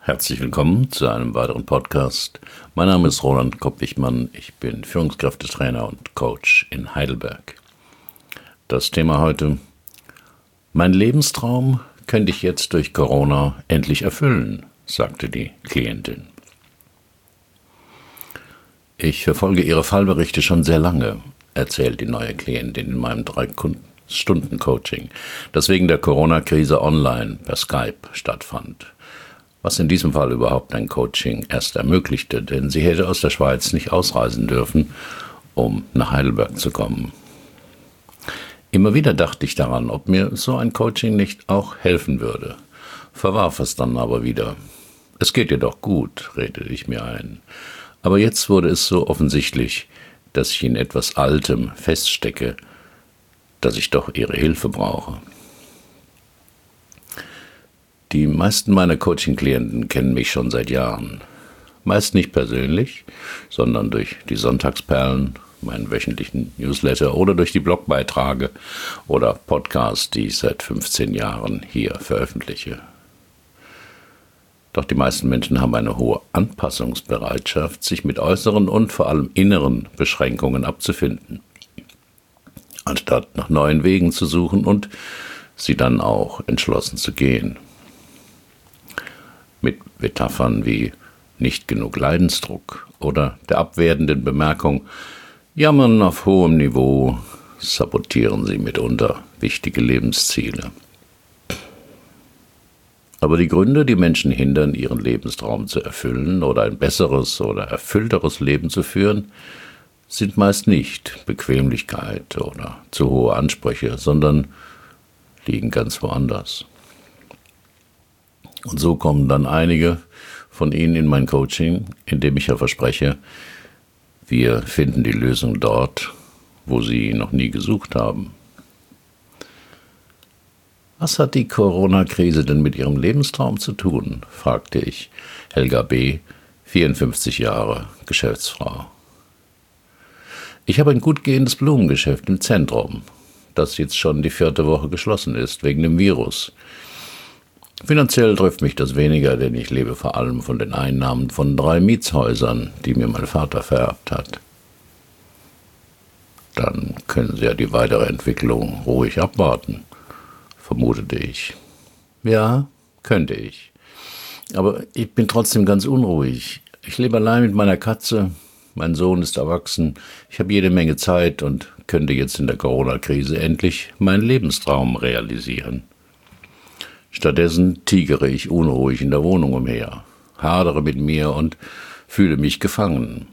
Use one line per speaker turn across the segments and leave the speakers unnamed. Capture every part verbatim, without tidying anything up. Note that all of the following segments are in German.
Herzlich willkommen zu einem weiteren Podcast. Mein Name ist Roland Kopp-Wichmann. Ich bin Führungskräftetrainer und Coach in Heidelberg. Das Thema heute: Mein Lebenstraum könnte ich jetzt durch Corona endlich erfüllen, sagte die Klientin. Ich verfolge Ihre Fallberichte schon sehr lange, erzählt die neue Klientin in meinem drei-Stunden-Coaching, das wegen der Corona-Krise online per Skype stattfand. Was in diesem Fall überhaupt ein Coaching erst ermöglichte, denn sie hätte aus der Schweiz nicht ausreisen dürfen, um nach Heidelberg zu kommen. Immer wieder dachte ich daran, ob mir so ein Coaching nicht auch helfen würde, verwarf es dann aber wieder. Es geht ihr doch gut, redete ich mir ein. Aber jetzt wurde es so offensichtlich, dass ich in etwas Altem feststecke, dass ich doch ihre Hilfe brauche. Die meisten meiner Coaching-Klienten kennen mich schon seit Jahren. Meist nicht persönlich, sondern durch die Sonntagsperlen, meinen wöchentlichen Newsletter oder durch die Blogbeiträge oder Podcasts, die ich seit fünfzehn Jahren hier veröffentliche. Doch die meisten Menschen haben eine hohe Anpassungsbereitschaft, sich mit äußeren und vor allem inneren Beschränkungen abzufinden, anstatt nach neuen Wegen zu suchen und sie dann auch entschlossen zu gehen. Mit Metaphern wie nicht genug Leidensdruck oder der abwertenden Bemerkung Jammern auf hohem Niveau sabotieren sie mitunter wichtige Lebensziele. Aber die Gründe, die Menschen hindern, ihren Lebenstraum zu erfüllen oder ein besseres oder erfüllteres Leben zu führen, sind meist nicht Bequemlichkeit oder zu hohe Ansprüche, sondern liegen ganz woanders. Und so kommen dann einige von Ihnen in mein Coaching, in dem ich ja verspreche, wir finden die Lösung dort, wo Sie noch nie gesucht haben. Was hat die Corona-Krise denn mit Ihrem Lebenstraum zu tun? Fragte ich Helga B., vierundfünfzig Jahre, Geschäftsfrau. Ich habe ein gut gehendes Blumengeschäft im Zentrum, das jetzt schon die vierte Woche geschlossen ist, wegen dem Virus. Finanziell trifft mich das weniger, denn ich lebe vor allem von den Einnahmen von drei Mietshäusern, die mir mein Vater vererbt hat. Dann können Sie ja die weitere Entwicklung ruhig abwarten, vermutete ich. Ja, könnte ich. Aber ich bin trotzdem ganz unruhig. Ich lebe allein mit meiner Katze, mein Sohn ist erwachsen, ich habe jede Menge Zeit und könnte jetzt in der Corona-Krise endlich meinen Lebenstraum realisieren. Stattdessen tigere ich unruhig in der Wohnung umher, hadere mit mir und fühle mich gefangen.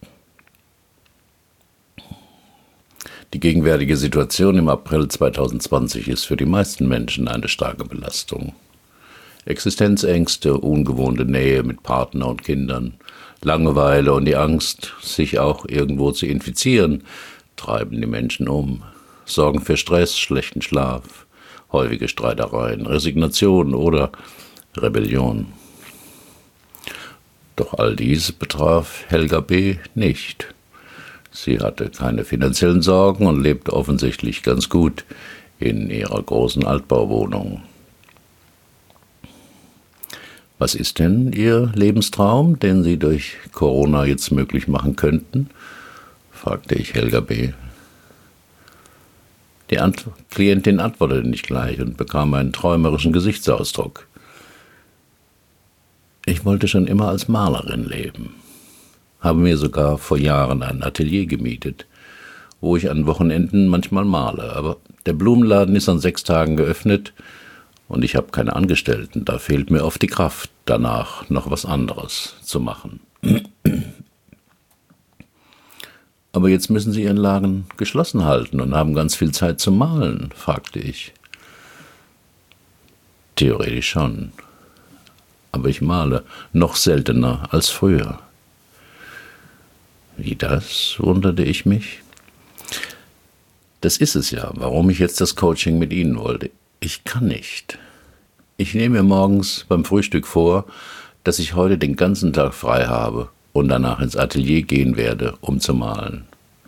Die gegenwärtige Situation im April zweitausendzwanzig ist für die meisten Menschen eine starke Belastung. Existenzängste, ungewohnte Nähe mit Partner und Kindern, Langeweile und die Angst, sich auch irgendwo zu infizieren, treiben die Menschen um, sorgen für Stress, schlechten Schlaf, häufige Streitereien, Resignation oder Rebellion. Doch all dies betraf Helga B. nicht. Sie hatte keine finanziellen Sorgen und lebte offensichtlich ganz gut in ihrer großen Altbauwohnung. Was ist denn Ihr Lebenstraum, den Sie durch Corona jetzt möglich machen könnten? Fragte ich Helga B. Die Ant- Klientin antwortete nicht gleich und bekam einen träumerischen Gesichtsausdruck. Ich wollte schon immer als Malerin leben, habe mir sogar vor Jahren ein Atelier gemietet, wo ich an Wochenenden manchmal male, aber der Blumenladen ist an sechs Tagen geöffnet und ich habe keine Angestellten, da fehlt mir oft die Kraft, danach noch was anderes zu machen. Aber jetzt müssen Sie Ihren Laden geschlossen halten und haben ganz viel Zeit zum Malen, fragte ich. Theoretisch schon. Aber ich male noch seltener als früher. Wie das, wunderte ich mich. Das ist es ja, warum ich jetzt das Coaching mit Ihnen wollte. Ich kann nicht. Ich nehme mir morgens beim Frühstück vor, dass ich heute den ganzen Tag frei habe und danach ins Atelier gehen werde, um zu malen.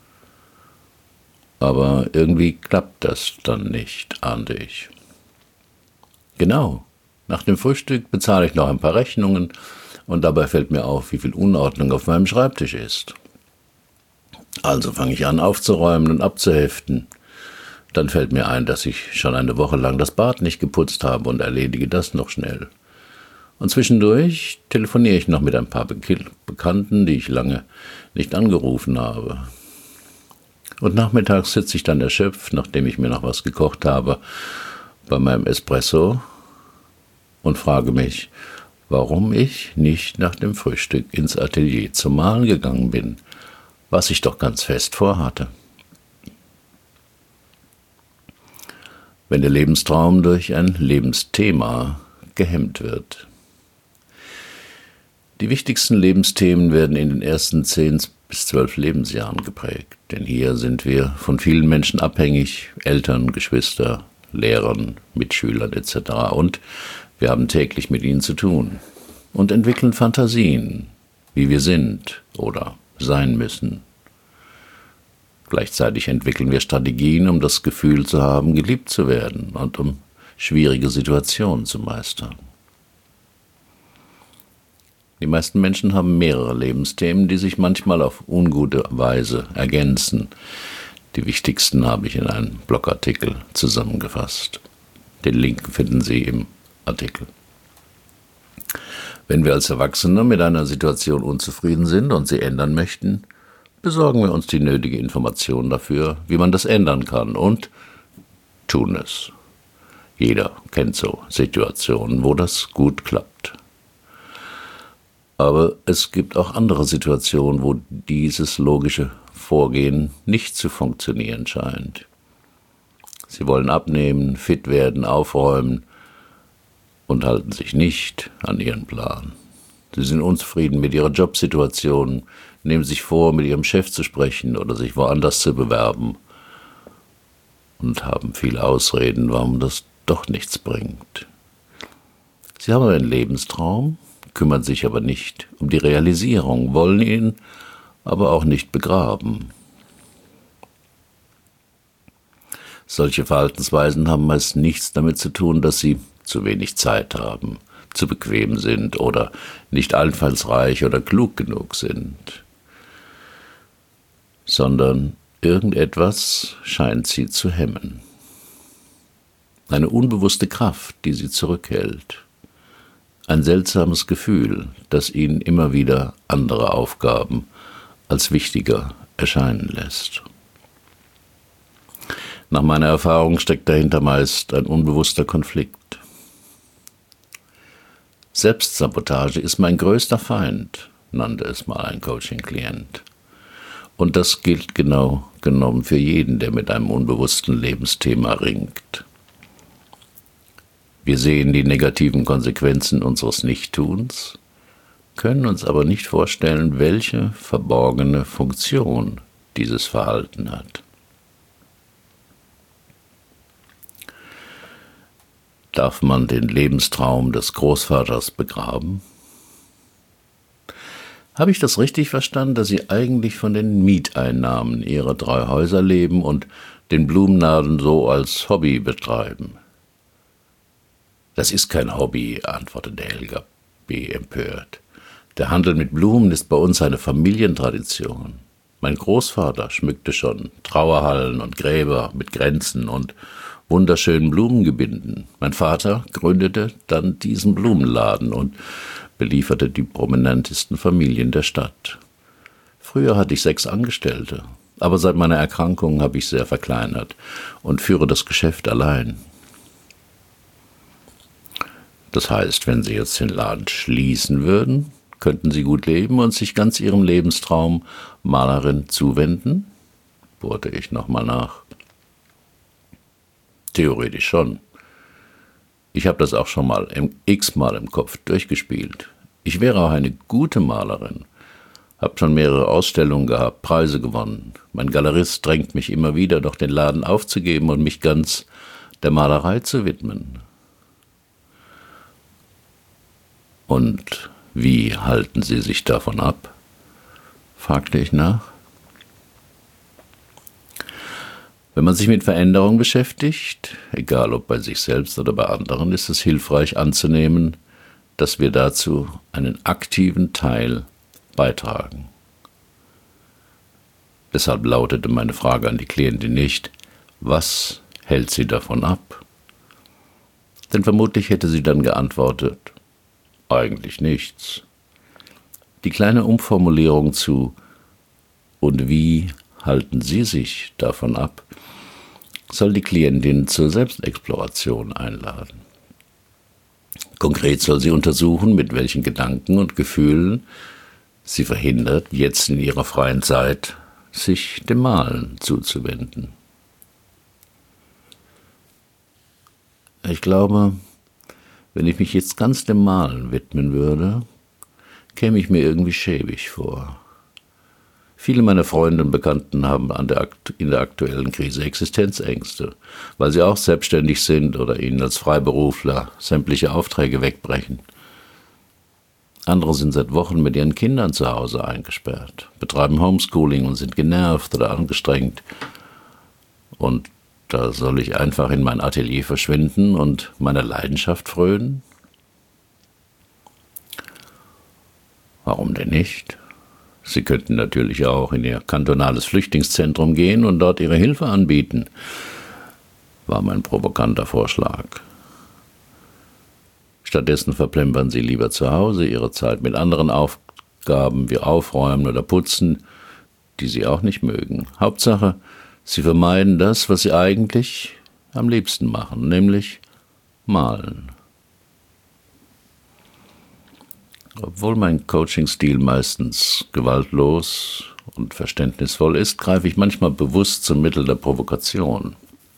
Aber irgendwie klappt das dann nicht, ahnte ich. Genau, Nach dem Frühstück bezahle ich noch ein paar Rechnungen und dabei fällt mir auf, wie viel Unordnung auf meinem Schreibtisch ist. Also fange ich an aufzuräumen und abzuheften. Dann fällt mir ein, dass ich schon eine Woche lang das Bad nicht geputzt habe und erledige das noch schnell. Und zwischendurch telefoniere ich noch mit ein paar Be- Bekannten, die ich lange nicht angerufen habe. Und nachmittags sitze ich dann erschöpft, nachdem ich mir noch was gekocht habe, bei meinem Espresso und frage mich, warum ich nicht nach dem Frühstück ins Atelier zum Malen gegangen bin, was ich doch ganz fest vorhatte. Wenn der Lebenstraum durch ein Lebensthema gehemmt wird. Die wichtigsten Lebensthemen werden in den ersten zehn bis zwölf Lebensjahren geprägt, denn hier sind wir von vielen Menschen abhängig, Eltern, Geschwister, Lehrern, Mitschülern et cetera. Und wir haben täglich mit ihnen zu tun und entwickeln Fantasien, wie wir sind oder sein müssen. Gleichzeitig entwickeln wir Strategien, um das Gefühl zu haben, geliebt zu werden und um schwierige Situationen zu meistern. Die meisten Menschen haben mehrere Lebensthemen, die sich manchmal auf ungute Weise ergänzen. Die wichtigsten habe ich in einem Blogartikel zusammengefasst. Den Link finden Sie im Artikel. Wenn wir als Erwachsene mit einer Situation unzufrieden sind und sie ändern möchten, besorgen wir uns die nötige Information dafür, wie man das ändern kann und tun es. Jeder kennt so Situationen, wo das gut klappt. Aber es gibt auch andere Situationen, wo dieses logische Vorgehen nicht zu funktionieren scheint. Sie wollen abnehmen, fit werden, aufräumen und halten sich nicht an ihren Plan. Sie sind unzufrieden mit ihrer Jobsituation, nehmen sich vor, mit ihrem Chef zu sprechen oder sich woanders zu bewerben und haben viele Ausreden, warum das doch nichts bringt. Sie haben einen Lebenstraum, kümmern sich aber nicht um die Realisierung, wollen ihn aber auch nicht begraben. Solche Verhaltensweisen haben meist nichts damit zu tun, dass sie zu wenig Zeit haben, zu bequem sind oder nicht einfallsreich oder klug genug sind, sondern irgendetwas scheint sie zu hemmen. Eine unbewusste Kraft, die sie zurückhält. Ein seltsames Gefühl, das ihnen immer wieder andere Aufgaben als wichtiger erscheinen lässt. Nach meiner Erfahrung steckt dahinter meist ein unbewusster Konflikt. Selbstsabotage ist mein größter Feind, nannte es mal ein Coaching-Klient. Und das gilt genau genommen für jeden, der mit einem unbewussten Lebensthema ringt. Wir sehen die negativen Konsequenzen unseres Nichttuns, können uns aber nicht vorstellen, welche verborgene Funktion dieses Verhalten hat. Darf man den Lebenstraum des Großvaters begraben? Habe ich das richtig verstanden, dass Sie eigentlich von den Mieteinnahmen Ihrer drei Häuser leben und den Blumenladen so als Hobby betreiben? Das ist kein Hobby, antwortete Helga B. empört. Der Handel mit Blumen ist bei uns eine Familientradition. Mein Großvater schmückte schon Trauerhallen und Gräber mit Kränzen und wunderschönen Blumengebinden. Mein Vater gründete dann diesen Blumenladen und belieferte die prominentesten Familien der Stadt. Früher hatte ich sechs Angestellte, aber seit meiner Erkrankung habe ich sehr verkleinert und führe das Geschäft allein. Das heißt, wenn Sie jetzt den Laden schließen würden, könnten Sie gut leben und sich ganz Ihrem Lebenstraum Malerin zuwenden? Bohrte ich nochmal nach. Theoretisch schon. Ich habe das auch schon mal x-mal im Kopf durchgespielt. Ich wäre auch eine gute Malerin. Hab schon mehrere Ausstellungen gehabt, Preise gewonnen. Mein Galerist drängt mich immer wieder, doch den Laden aufzugeben und mich ganz der Malerei zu widmen. Und wie halten Sie sich davon ab? Fragte ich nach. Wenn man sich mit Veränderung beschäftigt, egal ob bei sich selbst oder bei anderen, ist es hilfreich anzunehmen, dass wir dazu einen aktiven Teil beitragen. Deshalb lautete meine Frage an die Klientin nicht, was hält sie davon ab? Denn vermutlich hätte sie dann geantwortet, eigentlich nichts. Die kleine Umformulierung zu und wie halten Sie sich davon ab, soll die Klientin zur Selbstexploration einladen. Konkret soll sie untersuchen, mit welchen Gedanken und Gefühlen sie verhindert, jetzt in ihrer freien Zeit sich dem Malen zuzuwenden. Ich glaube, wenn ich mich jetzt ganz dem Malen widmen würde, käme ich mir irgendwie schäbig vor. Viele meiner Freunde und Bekannten haben an der, in der aktuellen Krise Existenzängste, weil sie auch selbstständig sind oder ihnen als Freiberufler sämtliche Aufträge wegbrechen. Andere sind seit Wochen mit ihren Kindern zu Hause eingesperrt, betreiben Homeschooling und sind genervt oder angestrengt. Und da soll ich einfach in mein Atelier verschwinden und meiner Leidenschaft frönen? Warum denn nicht? Sie könnten natürlich auch in Ihr kantonales Flüchtlingszentrum gehen und dort Ihre Hilfe anbieten, war mein provokanter Vorschlag. Stattdessen verplempern Sie lieber zu Hause Ihre Zeit mit anderen Aufgaben wie Aufräumen oder Putzen, die Sie auch nicht mögen. Hauptsache, Sie vermeiden das, was Sie eigentlich am liebsten machen, nämlich malen. Obwohl mein Coaching-Stil meistens gewaltlos und verständnisvoll ist, greife ich manchmal bewusst zum Mittel der Provokation.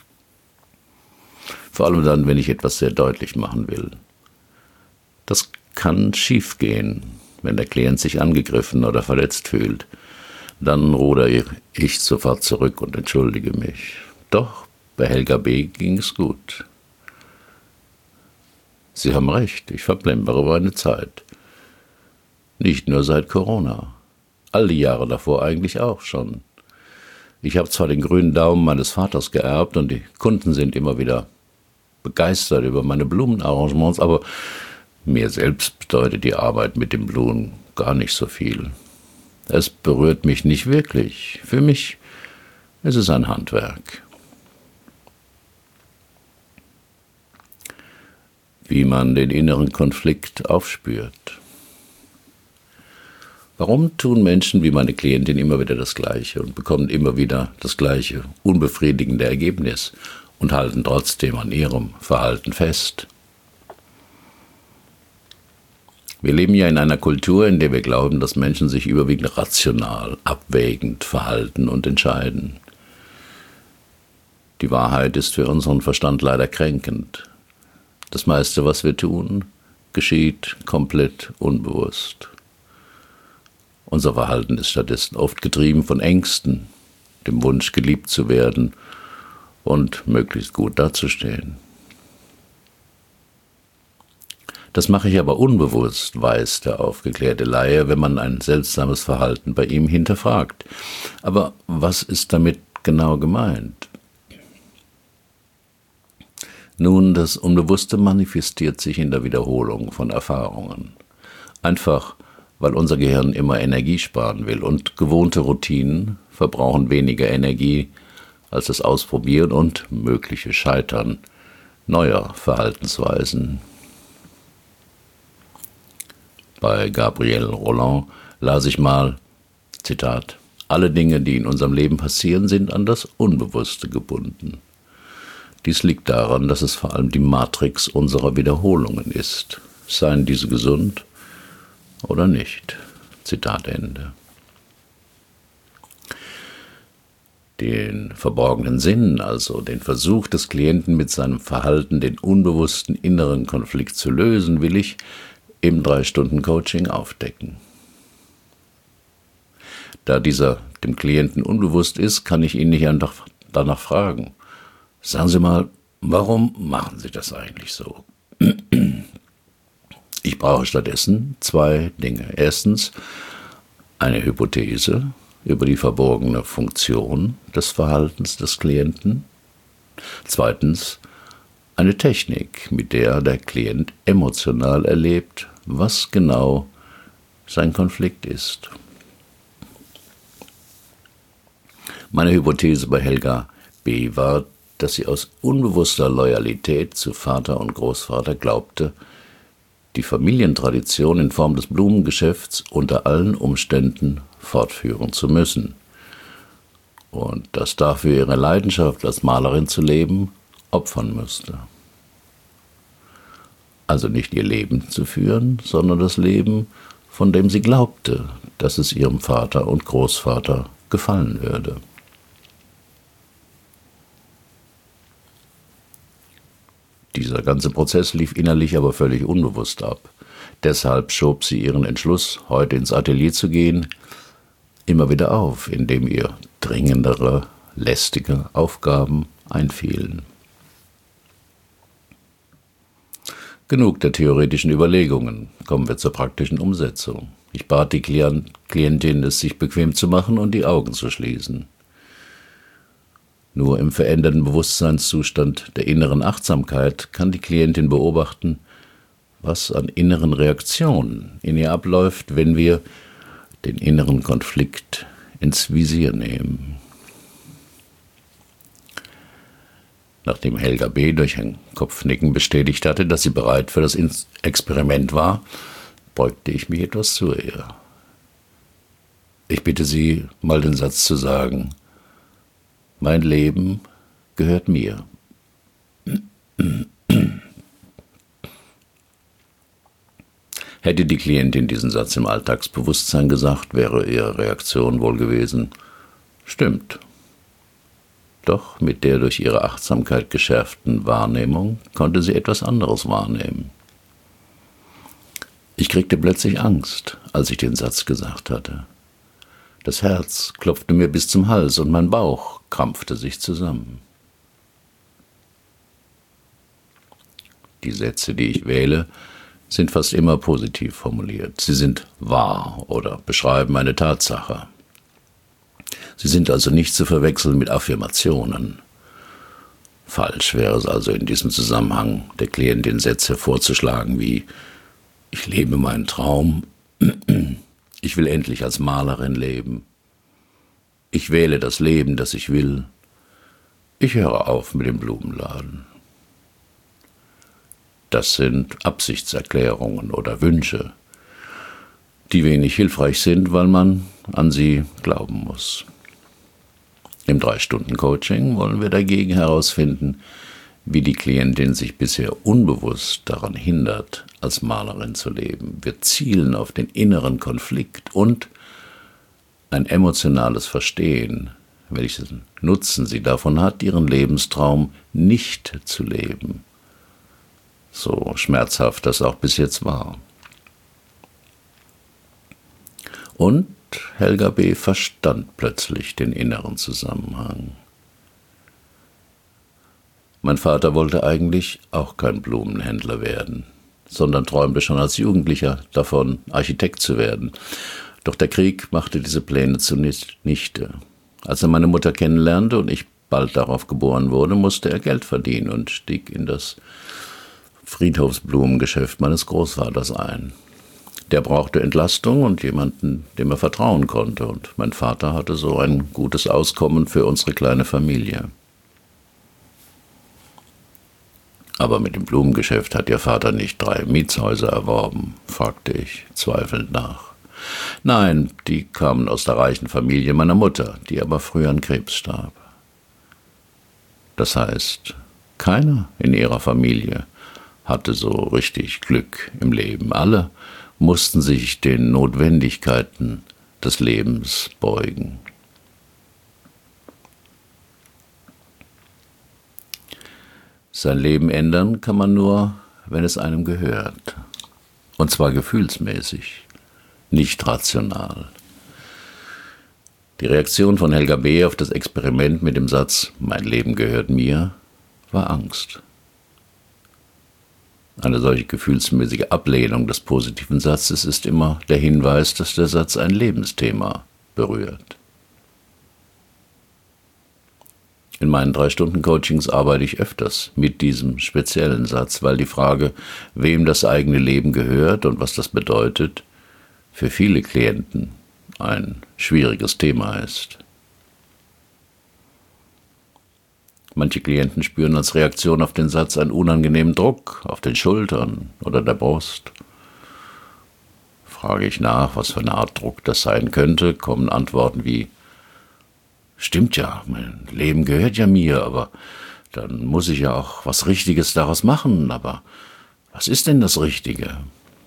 Vor allem dann, wenn ich etwas sehr deutlich machen will. Das kann schiefgehen, wenn der Klient sich angegriffen oder verletzt fühlt. Dann rudere ich sofort zurück und entschuldige mich. Doch bei Helga B. ging es gut. Sie haben recht, ich verplempere meine Zeit. Nicht nur seit Corona. All die Jahre davor eigentlich auch schon. Ich habe zwar den grünen Daumen meines Vaters geerbt und die Kunden sind immer wieder begeistert über meine Blumenarrangements, aber mir selbst bedeutet die Arbeit mit den Blumen gar nicht so viel. Es berührt mich nicht wirklich. Für mich ist es ein Handwerk. Wie man den inneren Konflikt aufspürt. Warum tun Menschen wie meine Klientin immer wieder das Gleiche und bekommen immer wieder das gleiche unbefriedigende Ergebnis und halten trotzdem an ihrem Verhalten fest? Wir leben ja in einer Kultur, in der wir glauben, dass Menschen sich überwiegend rational, abwägend verhalten und entscheiden. Die Wahrheit ist für unseren Verstand leider kränkend. Das meiste, was wir tun, geschieht komplett unbewusst. Unser Verhalten ist stattdessen oft getrieben von Ängsten, dem Wunsch, geliebt zu werden und möglichst gut dazustehen. Das mache ich aber unbewusst, weiß der aufgeklärte Laie, wenn man ein seltsames Verhalten bei ihm hinterfragt. Aber was ist damit genau gemeint? Nun, das Unbewusste manifestiert sich in der Wiederholung von Erfahrungen. Einfach, weil unser Gehirn immer Energie sparen will und gewohnte Routinen verbrauchen weniger Energie als das Ausprobieren und mögliche Scheitern neuer Verhaltensweisen. Bei Gabrielle Roland las ich mal, Zitat, alle Dinge, die in unserem Leben passieren, sind an das Unbewusste gebunden. Dies liegt daran, dass es vor allem die Matrix unserer Wiederholungen ist, seien diese gesund oder nicht. Zitat Ende. Den verborgenen Sinn, also den Versuch des Klienten mit seinem Verhalten den unbewussten inneren Konflikt zu lösen, will ich im drei Stunden Coaching aufdecken. Da dieser dem Klienten unbewusst ist, kann ich ihn nicht einfach danach fragen. Sagen Sie mal, warum machen Sie das eigentlich so? Ich brauche stattdessen zwei Dinge. Erstens eine Hypothese, über die verborgene Funktion des Verhaltens des Klienten. Zweitens eine Technik, mit der der Klient emotional erlebt, was genau sein Konflikt ist. Meine Hypothese bei Helga B. war, dass sie aus unbewusster Loyalität zu Vater und Großvater glaubte, die Familientradition in Form des Blumengeschäfts unter allen Umständen fortführen zu müssen. Und dass dafür ihre Leidenschaft als Malerin zu leben opfern müsste. Also nicht ihr Leben zu führen, sondern das Leben, von dem sie glaubte, dass es ihrem Vater und Großvater gefallen würde. Dieser ganze Prozess lief innerlich aber völlig unbewusst ab. Deshalb schob sie ihren Entschluss, heute ins Atelier zu gehen, immer wieder auf, indem ihr dringendere, lästige Aufgaben einfielen. Genug der theoretischen Überlegungen, kommen wir zur praktischen Umsetzung. Ich bat die Klient, Klientin, es sich bequem zu machen und die Augen zu schließen. Nur im veränderten Bewusstseinszustand der inneren Achtsamkeit kann die Klientin beobachten, was an inneren Reaktionen in ihr abläuft, wenn wir den inneren Konflikt ins Visier nehmen. Nachdem Helga B. durch ein Kopfnicken bestätigt hatte, dass sie bereit für das Experiment war, beugte ich mich etwas zu ihr. Ich bitte Sie, mal den Satz zu sagen: Mein Leben gehört mir. Hätte die Klientin diesen Satz im Alltagsbewusstsein gesagt, wäre ihre Reaktion wohl gewesen: Stimmt. Doch mit der durch ihre Achtsamkeit geschärften Wahrnehmung konnte sie etwas anderes wahrnehmen. Ich kriegte plötzlich Angst, als ich den Satz gesagt hatte. Das Herz klopfte mir bis zum Hals und mein Bauch krampfte sich zusammen. Die Sätze, die ich wähle, sind fast immer positiv formuliert. Sie sind wahr oder beschreiben eine Tatsache. Sie sind also nicht zu verwechseln mit Affirmationen. Falsch wäre es also in diesem Zusammenhang, der Klientin Sätze vorzuschlagen wie: Ich lebe meinen Traum, ich will endlich als Malerin leben, ich wähle das Leben, das ich will, ich höre auf mit dem Blumenladen. Das sind Absichtserklärungen oder Wünsche, die wenig hilfreich sind, weil man an sie glauben muss. Im Drei-Stunden-Coaching wollen wir dagegen herausfinden, wie die Klientin sich bisher unbewusst daran hindert, als Malerin zu leben. Wir zielen auf den inneren Konflikt und ein emotionales Verstehen, welchen Nutzen sie davon hat, ihren Lebenstraum nicht zu leben. So schmerzhaft das auch bis jetzt war. Und Helga B. verstand plötzlich den inneren Zusammenhang. Mein Vater wollte eigentlich auch kein Blumenhändler werden, sondern träumte schon als Jugendlicher davon, Architekt zu werden. Doch der Krieg machte diese Pläne zunichte. Als er meine Mutter kennenlernte und ich bald darauf geboren wurde, musste er Geld verdienen und stieg in das Friedhofsblumengeschäft meines Großvaters ein. Der brauchte Entlastung und jemanden, dem er vertrauen konnte. Und mein Vater hatte so ein gutes Auskommen für unsere kleine Familie. Aber mit dem Blumengeschäft hat Ihr Vater nicht drei Mietshäuser erworben, fragte ich zweifelnd nach. Nein, die kamen aus der reichen Familie meiner Mutter, die aber früh an Krebs starb. Das heißt, keiner in ihrer Familie hatte so richtig Glück im Leben. Alle mussten sich den Notwendigkeiten des Lebens beugen. Sein Leben ändern kann man nur, wenn es einem gehört. Und zwar gefühlsmäßig, nicht rational. Die Reaktion von Helga B. auf das Experiment mit dem Satz »Mein Leben gehört mir« war Angst. Eine solche gefühlsmäßige Ablehnung des positiven Satzes ist immer der Hinweis, dass der Satz ein Lebensthema berührt. In meinen drei-Stunden-Coachings arbeite ich öfters mit diesem speziellen Satz, weil die Frage, wem das eigene Leben gehört und was das bedeutet, für viele Klienten ein schwieriges Thema ist. Manche Klienten spüren als Reaktion auf den Satz einen unangenehmen Druck auf den Schultern oder der Brust. Frage ich nach, was für eine Art Druck das sein könnte, kommen Antworten wie: Stimmt ja, mein Leben gehört ja mir, aber dann muss ich ja auch was Richtiges daraus machen. Aber was ist denn das Richtige?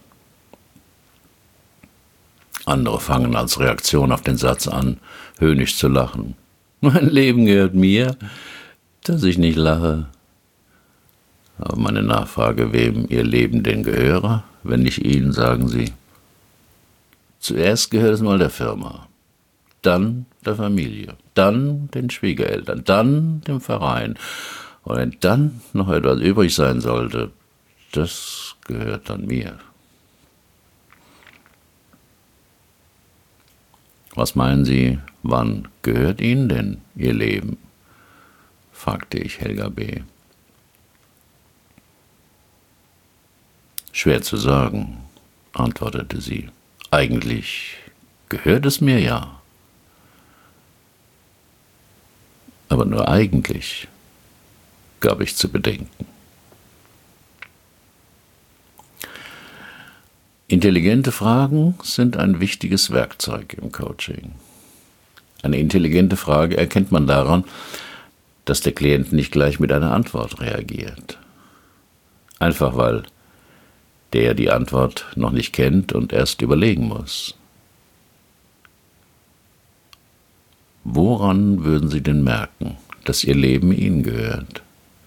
Andere fangen als Reaktion auf den Satz an, höhnisch zu lachen. Mein Leben gehört mir, dass ich nicht lache. Aber meine Nachfrage, wem ihr Leben denn gehöre, wenn nicht ihnen, sagen sie: Zuerst gehört es mal der Firma, dann der Familie, dann den Schwiegereltern, dann dem Verein. Und wenn dann noch etwas übrig sein sollte, das gehört dann mir. Was meinen Sie, wann gehört Ihnen denn Ihr Leben? Fragte ich Helga B. Schwer zu sagen, antwortete sie. Eigentlich gehört es mir ja. Aber nur eigentlich, gab ich zu bedenken. Intelligente Fragen sind ein wichtiges Werkzeug im Coaching. Eine intelligente Frage erkennt man daran, dass der Klient nicht gleich mit einer Antwort reagiert. Einfach weil der die Antwort noch nicht kennt und erst überlegen muss. Woran würden Sie denn merken, dass Ihr Leben Ihnen gehört?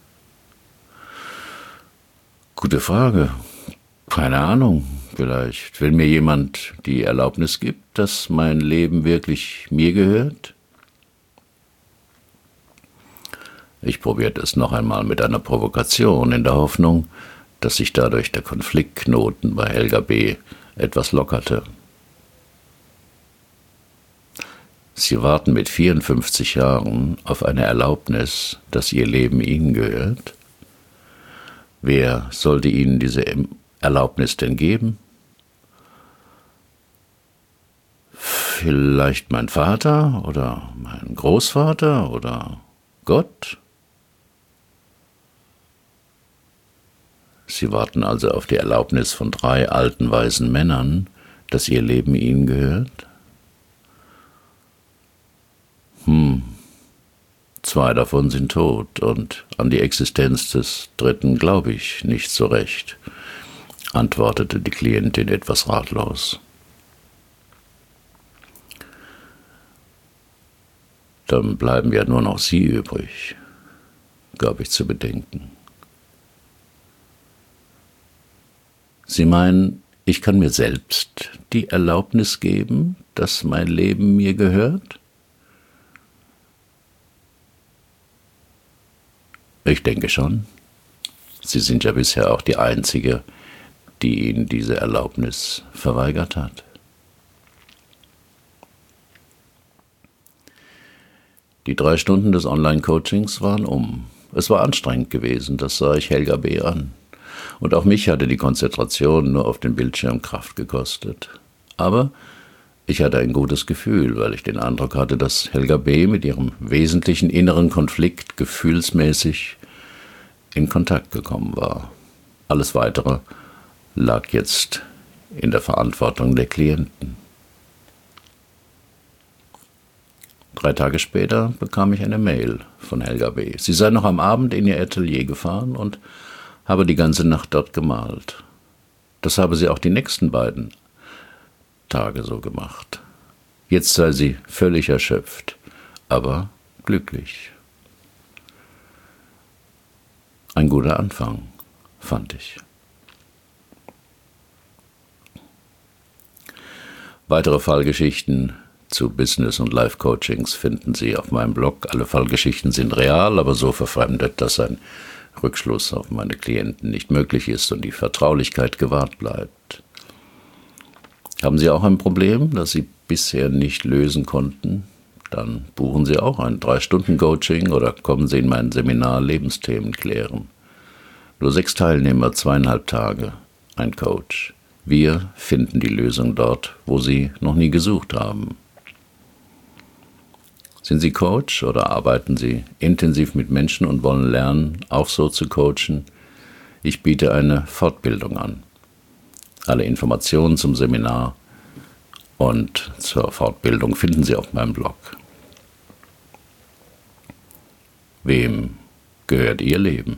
Gute Frage. Keine Ahnung. Vielleicht, wenn mir jemand die Erlaubnis gibt, dass mein Leben wirklich mir gehört. Ich probierte es noch einmal mit einer Provokation in der Hoffnung, dass sich dadurch der Konfliktknoten bei Helga B. etwas lockerte. Sie warten mit vierundfünfzig Jahren auf eine Erlaubnis, dass Ihr Leben Ihnen gehört. Wer sollte Ihnen diese Erlaubnis denn geben? Vielleicht mein Vater oder mein Großvater oder Gott? Sie warten also auf die Erlaubnis von drei alten, weisen Männern, dass Ihr Leben Ihnen gehört? Hm, zwei davon sind tot und an die Existenz des dritten glaube ich nicht so recht, antwortete die Klientin etwas ratlos. Dann bleiben ja nur noch Sie übrig, gab ich zu bedenken. Sie meinen, ich kann mir selbst die Erlaubnis geben, dass mein Leben mir gehört? Ich denke schon. Sie sind ja bisher auch die Einzige, die Ihnen diese Erlaubnis verweigert hat. Die drei Stunden des Online-Coachings waren um. Es war anstrengend gewesen, das sah ich Helga B. an. Und auch mich hatte die Konzentration nur auf den Bildschirm Kraft gekostet. Aber ich hatte ein gutes Gefühl, weil ich den Eindruck hatte, dass Helga B. mit ihrem wesentlichen inneren Konflikt gefühlsmäßig in Kontakt gekommen war. Alles Weitere lag jetzt in der Verantwortung der Klienten. Drei Tage später bekam ich eine Mail von Helga B. Sie sei noch am Abend in ihr Atelier gefahren und habe die ganze Nacht dort gemalt. Das habe sie auch die nächsten beiden Tage so gemacht. Jetzt sei sie völlig erschöpft, aber glücklich. Ein guter Anfang, fand ich. Weitere Fallgeschichten zu Business- und Life-Coachings finden Sie auf meinem Blog. Alle Fallgeschichten sind real, aber so verfremdet, dass ein Rückschluss auf meine Klienten nicht möglich ist und die Vertraulichkeit gewahrt bleibt. Haben Sie auch ein Problem, das Sie bisher nicht lösen konnten? Dann buchen Sie auch ein drei Stunden Coaching oder kommen Sie in mein Seminar Lebensthemen klären. Nur sechs Teilnehmer, zweieinhalb Tage, ein Coach. Wir finden die Lösung dort, wo Sie noch nie gesucht haben. Sind Sie Coach oder arbeiten Sie intensiv mit Menschen und wollen lernen, auch so zu coachen? Ich biete eine Fortbildung an. Alle Informationen zum Seminar und zur Fortbildung finden Sie auf meinem Blog. Wem gehört Ihr Leben?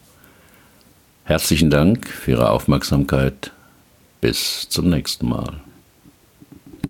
Herzlichen Dank für Ihre Aufmerksamkeit. Bis zum nächsten Mal.